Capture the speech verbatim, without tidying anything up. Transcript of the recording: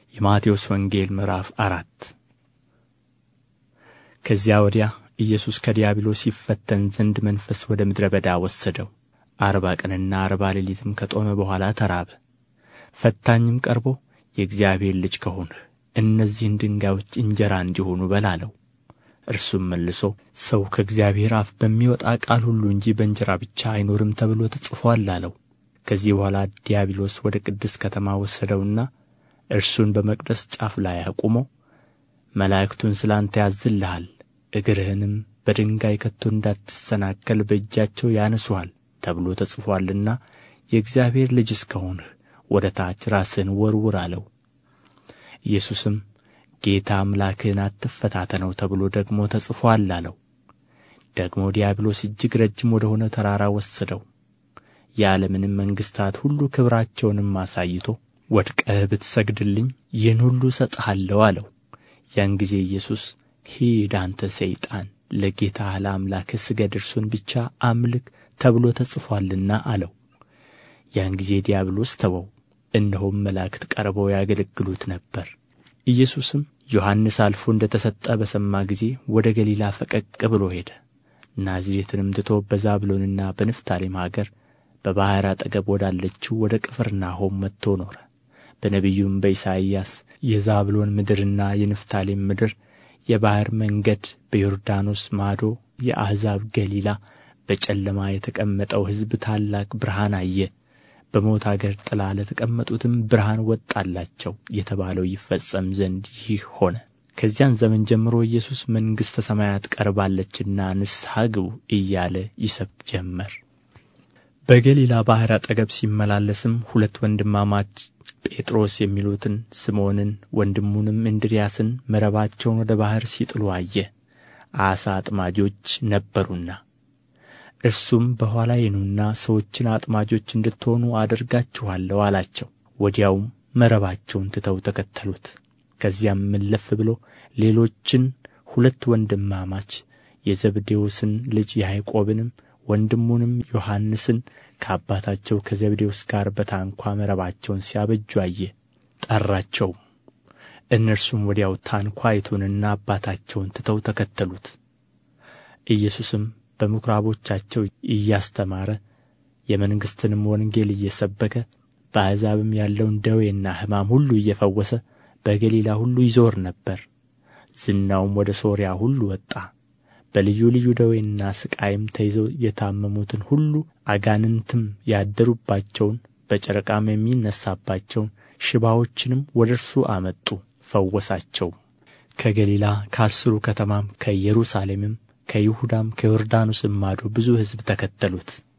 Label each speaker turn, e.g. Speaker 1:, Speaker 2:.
Speaker 1: የማቴዎስ ወንጌል ምዕራፍ አራት ከዚያ ወዲያ ኢየሱስ ከዲያብሎስ ይፈተን ዘንድ መንፈስ ወደ ምድረ በዳ ወሰደው። አርባ ቀንና አርባ ሌሊትም ከጦመ በኋላ ተራበ። ፈታኝም ቀርቦ የእግዚአብሔር ልጅ ከሆንህ እነዚህን ድንጋዮች እንጀራ እንዲሆኑ በል አለው። እርሱም መልሶ ሰው ከእግዚአብሔር አፍ በሚወጣ ቃል ሁሉ እንጂ በእንጀራ ብቻ አይኖርም ተብሎ ተጽፎአል አለው። ከዚህ በኋላ ዲያብሎስ ወደ ቅድስት ከተማ ወሰደውና እርሱን በመቅደስ ጫፍ ላይ አቁሞ መላእክቱን ስለ አንተ ያዝልሃል፣ እግርህንም በድንጋይ ከቶ እንዳትሰናከል በእጃቸው ያነሱሃል ተብሎ ተጽፎአልና የእግዚአብሔር ልጅስ ከሆንህ ወደ ታች ራስህን ወርውር አለው። ኢየሱስም ጌታ አምላክህን አትፈታተነው ተብሎ ደግሞ ተጽፎአል አለው። ደግሞ ዲያብሎስ እጅግ ረጅም ወደ ሆነ ተራራ ወሰደው። የዓለምንም መንግሥታት ሁሉ ክብራቸውንም አሳይቶ ወድቀህ ብትሰግድልኝ ይህን ሁሉ እሰጥሃለሁ አለው። ያን ጊዜ ኢየሱስ ሂድ አንተ ሰይጣን፣ ለጌታህ ለአምላክህ ስገድ፣ እርሱን ብቻ አምልክ ተብሎ ተጽፎአልና አለው። ያን ጊዜ ዲያብሎስ ተወው፣ እነሆም መላእክት ቀርበው ያገለግሉት ነበር። ኢየሱስም ዮሐንስ አልፎ እንደ ተሰጠ በሰማ ጊዜ ወደ ገሊላ ፈቀቅ ብሎ ሄደ። ናዝሬትንም ትቶ በዛብሎንና በንፍታሌም አገር በባሕር አጠገብ ወዳለችው ወደ ቅፍርናሆም መጥቶ ኖረ። በነቢዩም በኢሳይያስ የዛብሎን ምድርና የንፍታሌም ምድር፣ የባሕር መንገድ፣ በዮርዳኖስ ማዶ የአሕዛብ ገሊላ፣ በጨለማ የተቀመጠው ሕዝብ ታላቅ ብርሃን አየ፣ በሞት አገር ጥላ ለተቀመጡትም ብርሃን ወጣላቸው የተባለው ይፈጸም ዘንድ ይህ ሆነ። ከዚያን ዘመን ጀምሮ ኢየሱስ መንግሥተ ሰማያት ቀርባለችና ንስሐ ግቡ እያለ ይሰብክ ጀመር። በገሊላ ባሕር አጠገብ ሲመላለስም ሁለት ወንድማማች ጴጥሮስ የሚሉትን ስምዖንን ወንድሙንም እንድርያስን መረባቸውን ወደ ባሕር ሲጥሉ አየ። ዓሣ አጥማጆች ነበሩና። እርሱም በኋላዬ ኑና ሰዎችን አጥማጆች እንድትሆኑ አደርጋችኋለሁ አላቸው። ወዲያውም መረባቸውን ትተው ተከተሉት። ከዚያም እልፍ ብሎ ሌሎችን ሁለት ወንድማማች የዘብዴዎስን ልጅ ያዕቆብንም ወንድሙንም ዮሐንስን ከአባታቸው ከዘብዴዎስ ጋር በታንኳ መረባቸውን ሲያበጁ አየ። ጠራቸውም። እነርሱም ወዲያው ታንኳይቱንና አባታቸውን ትተው ተከተሉት። ኢየሱስም በምኵራቦቻቸው እያስተማረ የመንግሥትንም ወንጌል እየሰበከ በአሕዛብም ያለውን ደዌና ሕማም ሁሉ እየፈወሰ በገሊላ ሁሉ ይዞር ነበር። ዝናውም ወደ ሶርያ ሁሉ ወጣ። በልዩ ልዩ ደዌና ሥቃይም ተይዘው የታመሙትን ሁሉ አጋንንትም ያደሩባቸውን በጨረቃም የሚነሣባቸውን ሽባዎችንም ወደ እርሱ አመጡ፣ ፈወሳቸውም። ከገሊላ ከአሥሩ ከተማም ከኢየሩሳሌምም ከይሁዳም ከዮርዳኖስም ማዶ ብዙ ሕዝብ ተከተሉት።